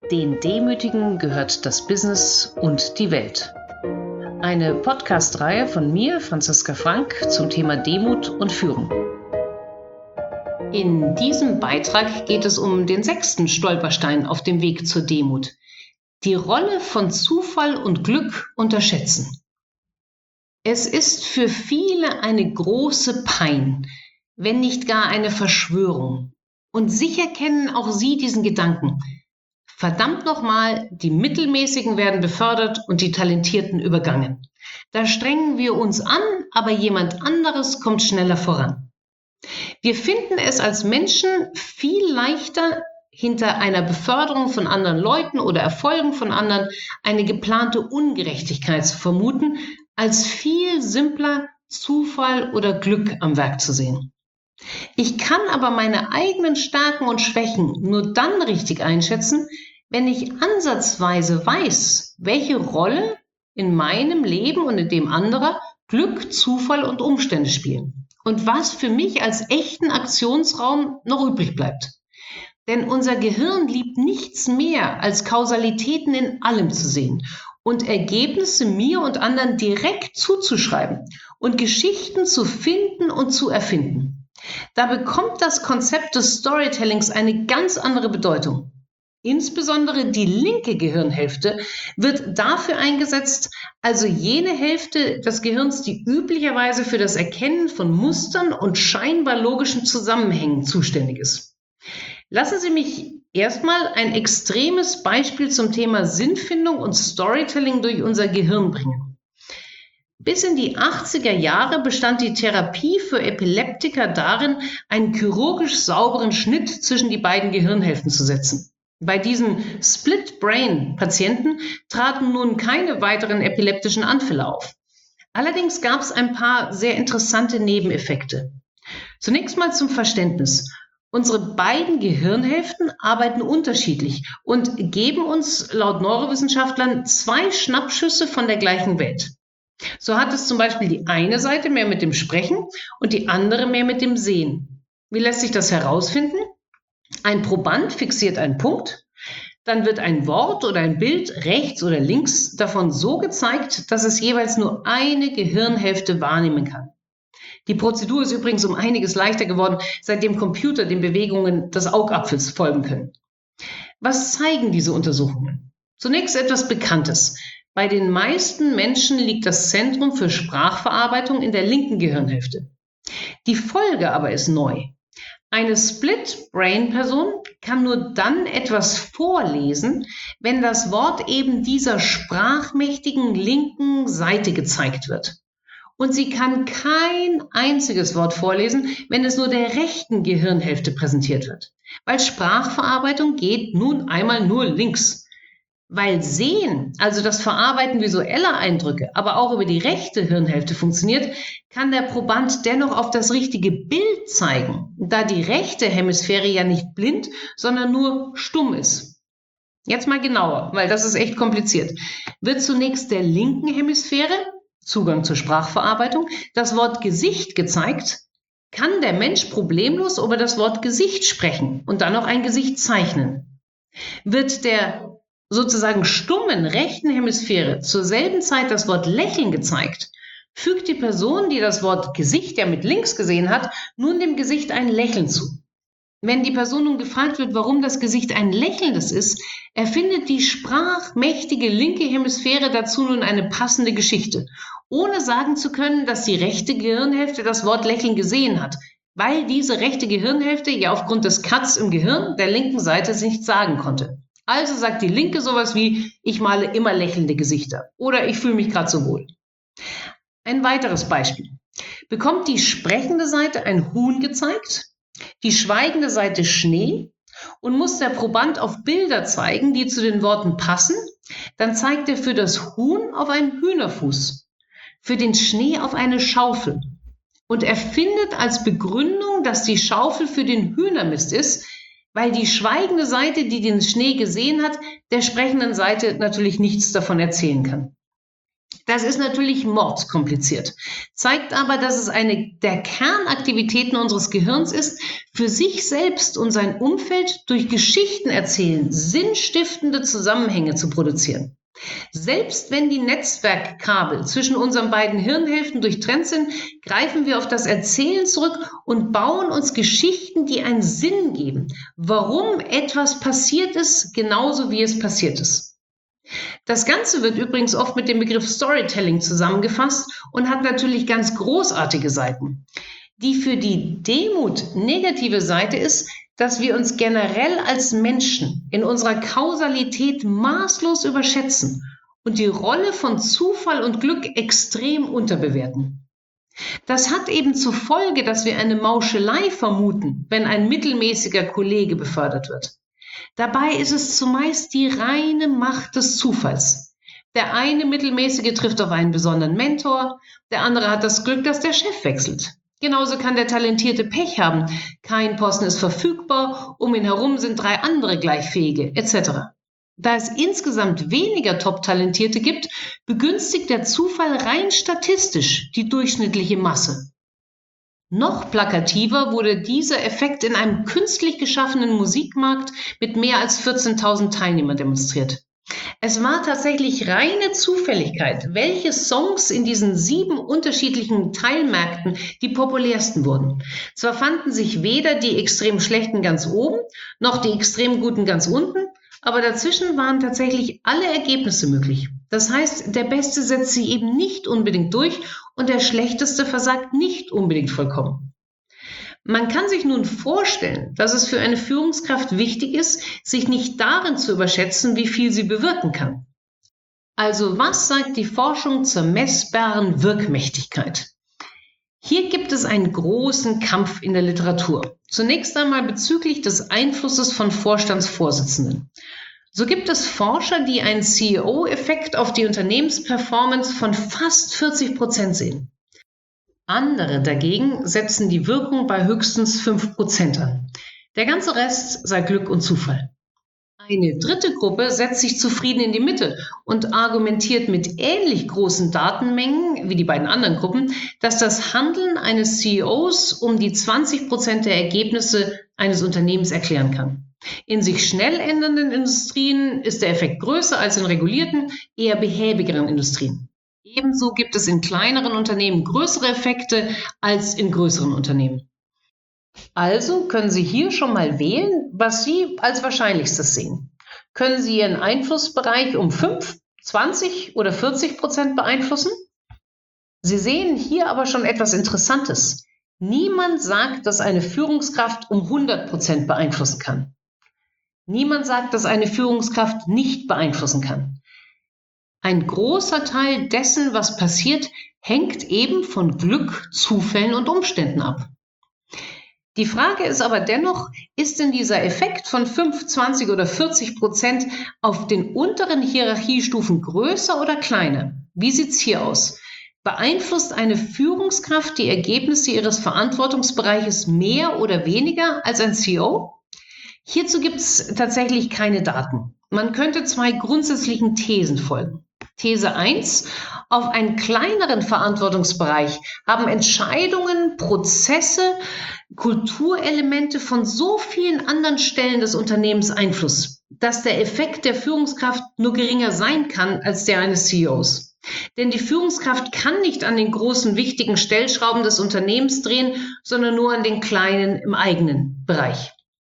Den Demütigen gehört das Business und die Welt. Eine Podcast-Reihe von mir, Franziska Frank, zum Thema Demut und Führung. In diesem Beitrag geht es um den 6. Stolperstein auf dem Weg zur Demut. Die Rolle von Zufall und Glück unterschätzen. Es ist für viele eine große Pein, wenn nicht gar eine Verschwörung. Und sicher kennen auch Sie diesen Gedanken. Verdammt nochmal, die Mittelmäßigen werden befördert und die Talentierten übergangen. Da strengen wir uns an, aber jemand anderes kommt schneller voran. Wir finden es als Menschen viel leichter, hinter einer Beförderung von anderen Leuten oder Erfolgen von anderen eine geplante Ungerechtigkeit zu vermuten, als viel simpler Zufall oder Glück am Werk zu sehen. Ich kann aber meine eigenen Stärken und Schwächen nur dann richtig einschätzen, wenn ich ansatzweise weiß, welche Rolle in meinem Leben und in dem anderer Glück, Zufall und Umstände spielen und was für mich als echten Aktionsraum noch übrig bleibt. Denn unser Gehirn liebt nichts mehr, als Kausalitäten in allem zu sehen und Ergebnisse mir und anderen direkt zuzuschreiben und Geschichten zu finden und zu erfinden. Da bekommt das Konzept des Storytellings eine ganz andere Bedeutung. Insbesondere die linke Gehirnhälfte wird dafür eingesetzt, also jene Hälfte des Gehirns, die üblicherweise für das Erkennen von Mustern und scheinbar logischen Zusammenhängen zuständig ist. Lassen Sie mich erstmal ein extremes Beispiel zum Thema Sinnfindung und Storytelling durch unser Gehirn bringen. Bis in die 80er Jahre bestand die Therapie für Epileptiker darin, einen chirurgisch sauberen Schnitt zwischen die beiden Gehirnhälften zu setzen. Bei diesen Split-Brain-Patienten traten nun keine weiteren epileptischen Anfälle auf. Allerdings gab es ein paar sehr interessante Nebeneffekte. Zunächst mal zum Verständnis. Unsere beiden Gehirnhälften arbeiten unterschiedlich und geben uns laut Neurowissenschaftlern 2 Schnappschüsse von der gleichen Welt. So hat es zum Beispiel die eine Seite mehr mit dem Sprechen und die andere mehr mit dem Sehen. Wie lässt sich das herausfinden? Ein Proband fixiert einen Punkt, dann wird ein Wort oder ein Bild rechts oder links davon so gezeigt, dass es jeweils nur eine Gehirnhälfte wahrnehmen kann. Die Prozedur ist übrigens um einiges leichter geworden, seitdem Computer den Bewegungen des Augapfels folgen können. Was zeigen diese Untersuchungen? Zunächst etwas Bekanntes. Bei den meisten Menschen liegt das Zentrum für Sprachverarbeitung in der linken Gehirnhälfte. Die Folge aber ist neu. Eine Split-Brain-Person kann nur dann etwas vorlesen, wenn das Wort eben dieser sprachmächtigen linken Seite gezeigt wird. Und sie kann kein einziges Wort vorlesen, wenn es nur der rechten Gehirnhälfte präsentiert wird. Weil Sprachverarbeitung geht nun einmal nur links. Weil Sehen, also das Verarbeiten visueller Eindrücke, aber auch über die rechte Hirnhälfte funktioniert, kann der Proband dennoch auf das richtige Bild zeigen, da die rechte Hemisphäre ja nicht blind, sondern nur stumm ist. Jetzt mal genauer, weil das ist echt kompliziert. Wird zunächst der linken Hemisphäre, Zugang zur Sprachverarbeitung, das Wort Gesicht gezeigt, kann der Mensch problemlos über das Wort Gesicht sprechen und dann noch ein Gesicht zeichnen. Wird der sozusagen stummen rechten Hemisphäre zur selben Zeit das Wort Lächeln gezeigt, fügt die Person, die das Wort Gesicht ja mit links gesehen hat, nun dem Gesicht ein Lächeln zu. Wenn die Person nun gefragt wird, warum das Gesicht ein lächelndes ist, erfindet die sprachmächtige linke Hemisphäre dazu nun eine passende Geschichte, ohne sagen zu können, dass die rechte Gehirnhälfte das Wort Lächeln gesehen hat, weil diese rechte Gehirnhälfte ja aufgrund des Cuts im Gehirn der linken Seite nichts sagen konnte. Also sagt die Linke sowas wie, ich male immer lächelnde Gesichter oder ich fühle mich gerade so wohl. Ein weiteres Beispiel. Bekommt die sprechende Seite ein Huhn gezeigt, die schweigende Seite Schnee und muss der Proband auf Bilder zeigen, die zu den Worten passen, dann zeigt er für das Huhn auf einen Hühnerfuß, für den Schnee auf eine Schaufel und er findet als Begründung, dass die Schaufel für den Hühnermist ist, weil die schweigende Seite, die den Schnee gesehen hat, der sprechenden Seite natürlich nichts davon erzählen kann. Das ist natürlich mordskompliziert, zeigt aber, dass es eine der Kernaktivitäten unseres Gehirns ist, für sich selbst und sein Umfeld durch Geschichten erzählen sinnstiftende Zusammenhänge zu produzieren. Selbst wenn die Netzwerkkabel zwischen unseren beiden Hirnhälften durchtrennt sind, greifen wir auf das Erzählen zurück und bauen uns Geschichten, die einen Sinn geben, warum etwas passiert ist, genauso wie es passiert ist. Das Ganze wird übrigens oft mit dem Begriff Storytelling zusammengefasst und hat natürlich ganz großartige Seiten. Die für die Demut negative Seite ist, dass wir uns generell als Menschen in unserer Kausalität maßlos überschätzen und die Rolle von Zufall und Glück extrem unterbewerten. Das hat eben zur Folge, dass wir eine Mauschelei vermuten, wenn ein mittelmäßiger Kollege befördert wird. Dabei ist es zumeist die reine Macht des Zufalls. Der eine Mittelmäßige trifft auf einen besonderen Mentor, der andere hat das Glück, dass der Chef wechselt. Genauso kann der Talentierte Pech haben. Kein Posten ist verfügbar, um ihn herum sind 3 andere Gleichfähige, etc. Da es insgesamt weniger Top-Talentierte gibt, begünstigt der Zufall rein statistisch die durchschnittliche Masse. Noch plakativer wurde dieser Effekt in einem künstlich geschaffenen Musikmarkt mit mehr als 14.000 Teilnehmern demonstriert. Es war tatsächlich reine Zufälligkeit, welche Songs in diesen 7 unterschiedlichen Teilmärkten die populärsten wurden. Zwar fanden sich weder die extrem schlechten ganz oben, noch die extrem guten ganz unten, aber dazwischen waren tatsächlich alle Ergebnisse möglich. Das heißt, der Beste setzt sich eben nicht unbedingt durch und der Schlechteste versagt nicht unbedingt vollkommen. Man kann sich nun vorstellen, dass es für eine Führungskraft wichtig ist, sich nicht darin zu überschätzen, wie viel sie bewirken kann. Also was sagt die Forschung zur messbaren Wirkmächtigkeit? Hier gibt es einen großen Kampf in der Literatur. Zunächst einmal bezüglich des Einflusses von Vorstandsvorsitzenden. So gibt es Forscher, die einen CEO-Effekt auf die Unternehmensperformance von fast 40% sehen. Andere dagegen setzen die Wirkung bei höchstens 5% an. Der ganze Rest sei Glück und Zufall. Eine dritte Gruppe setzt sich zufrieden in die Mitte und argumentiert mit ähnlich großen Datenmengen wie die beiden anderen Gruppen, dass das Handeln eines CEOs um die 20% der Ergebnisse eines Unternehmens erklären kann. In sich schnell ändernden Industrien ist der Effekt größer als in regulierten, eher behäbigeren Industrien. Ebenso gibt es in kleineren Unternehmen größere Effekte als in größeren Unternehmen. Also können Sie hier schon mal wählen, was Sie als Wahrscheinlichstes sehen. Können Sie Ihren Einflussbereich um 5, 20 oder 40% beeinflussen? Sie sehen hier aber schon etwas Interessantes. Niemand sagt, dass eine Führungskraft um 100% beeinflussen kann. Niemand sagt, dass eine Führungskraft nicht beeinflussen kann. Ein großer Teil dessen, was passiert, hängt eben von Glück, Zufällen und Umständen ab. Die Frage ist aber dennoch, ist denn dieser Effekt von 5, 20 oder 40% auf den unteren Hierarchiestufen größer oder kleiner? Wie sieht es hier aus? Beeinflusst eine Führungskraft die Ergebnisse ihres Verantwortungsbereiches mehr oder weniger als ein CEO? Hierzu gibt es tatsächlich keine Daten. Man könnte 2 grundsätzlichen Thesen folgen. These 1: Auf einen kleineren Verantwortungsbereich haben Entscheidungen, Prozesse, Kulturelemente von so vielen anderen Stellen des Unternehmens Einfluss, dass der Effekt der Führungskraft nur geringer sein kann als der eines CEOs. Denn die Führungskraft kann nicht an den großen, wichtigen Stellschrauben des Unternehmens drehen, sondern nur an den kleinen im eigenen Bereich.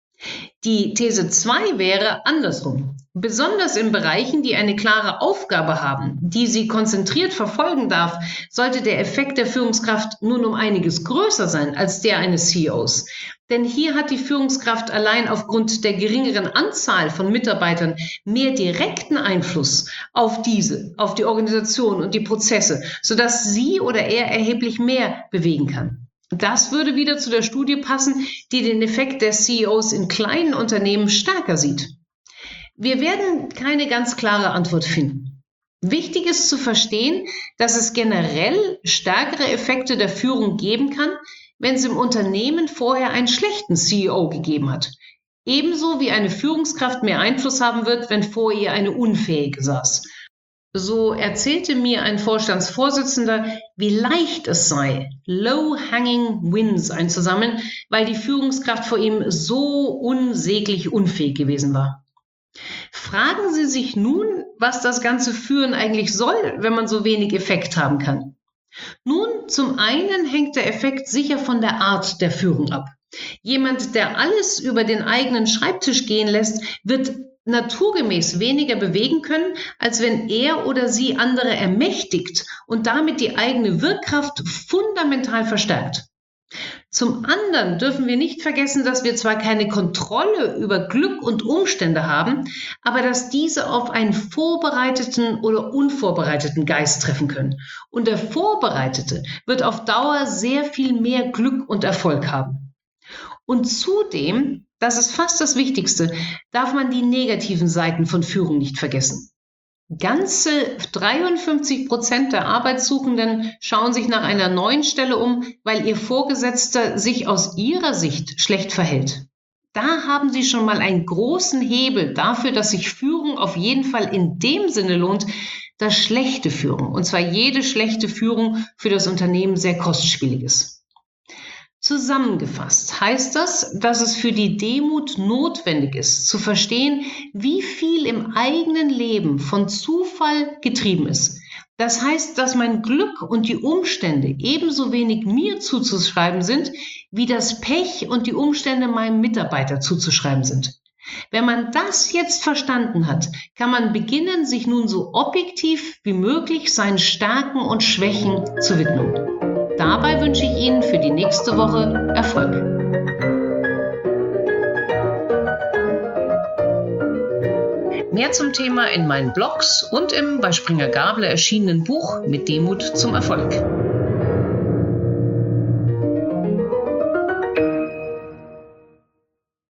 Die These 2 wäre andersrum. Besonders in Bereichen, die eine klare Aufgabe haben, die sie konzentriert verfolgen darf, sollte der Effekt der Führungskraft nun um einiges größer sein als der eines CEOs. Denn hier hat die Führungskraft allein aufgrund der geringeren Anzahl von Mitarbeitern mehr direkten Einfluss auf die Organisation und die Prozesse, sodass sie oder er erheblich mehr bewegen kann. Das würde wieder zu der Studie passen, die den Effekt der CEOs in kleinen Unternehmen stärker sieht. Wir werden keine ganz klare Antwort finden. Wichtig ist zu verstehen, dass es generell stärkere Effekte der Führung geben kann, wenn es im Unternehmen vorher einen schlechten CEO gegeben hat. Ebenso wie eine Führungskraft mehr Einfluss haben wird, wenn vor ihr eine unfähige saß. So erzählte mir ein Vorstandsvorsitzender, wie leicht es sei, Low-Hanging Wins einzusammeln, weil die Führungskraft vor ihm so unsäglich unfähig gewesen war. Fragen Sie sich nun, was das ganze Führen eigentlich soll, wenn man so wenig Effekt haben kann. Nun, zum einen hängt der Effekt sicher von der Art der Führung ab. Jemand, der alles über den eigenen Schreibtisch gehen lässt, wird naturgemäß weniger bewegen können, als wenn er oder sie andere ermächtigt und damit die eigene Wirkkraft fundamental verstärkt. Zum anderen dürfen wir nicht vergessen, dass wir zwar keine Kontrolle über Glück und Umstände haben, aber dass diese auf einen vorbereiteten oder unvorbereiteten Geist treffen können. Und der Vorbereitete wird auf Dauer sehr viel mehr Glück und Erfolg haben. Und zudem, das ist fast das Wichtigste, darf man die negativen Seiten von Führung nicht vergessen. Ganze 53% der Arbeitssuchenden schauen sich nach einer neuen Stelle um, weil ihr Vorgesetzter sich aus ihrer Sicht schlecht verhält. Da haben Sie schon mal einen großen Hebel dafür, dass sich Führung auf jeden Fall in dem Sinne lohnt, dass schlechte Führung, und zwar jede schlechte Führung, für das Unternehmen sehr kostspielig ist. Zusammengefasst heißt das, dass es für die Demut notwendig ist, zu verstehen, wie viel im eigenen Leben von Zufall getrieben ist. Das heißt, dass mein Glück und die Umstände ebenso wenig mir zuzuschreiben sind, wie das Pech und die Umstände meinem Mitarbeiter zuzuschreiben sind. Wenn man das jetzt verstanden hat, kann man beginnen, sich nun so objektiv wie möglich seinen Stärken und Schwächen zu widmen. Dabei wünsche ich Ihnen für die nächste Woche Erfolg. Mehr zum Thema in meinen Blogs und im bei Springer Gabler erschienenen Buch Mit Demut zum Erfolg.